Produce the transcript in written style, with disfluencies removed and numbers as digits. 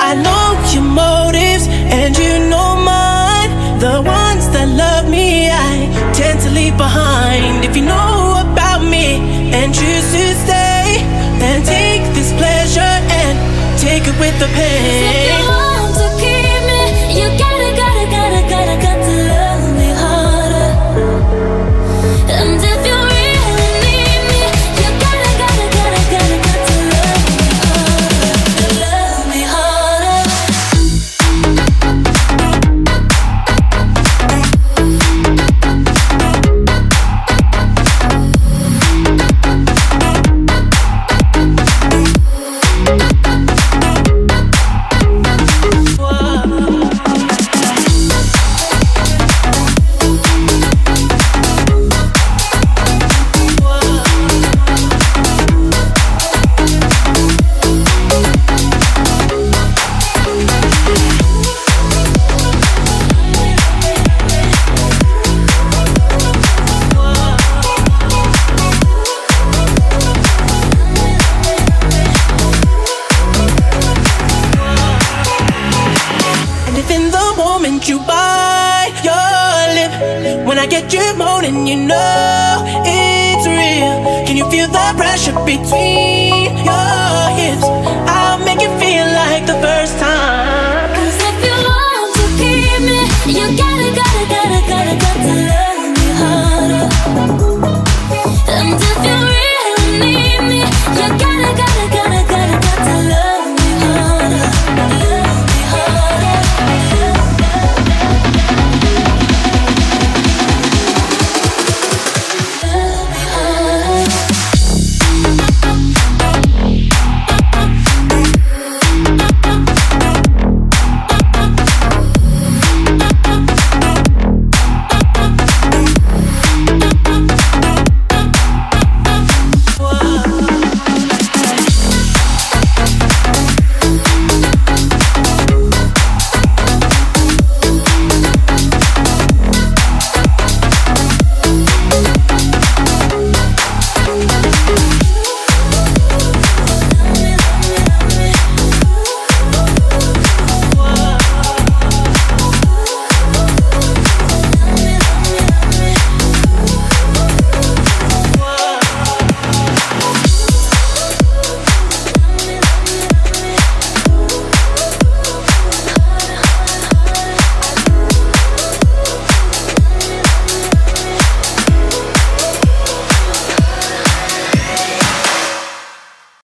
I know your motives and you know mine. The ones that love me, I tend to leave behind. If you know about me and choose to stay, then take this pleasure and take it with the pain. If you want to keep me, you got to love me harder. And if you really need me, you gotta to love me harder. You bite your lip when I get you moaning, you know it's real. Can you feel the pressure between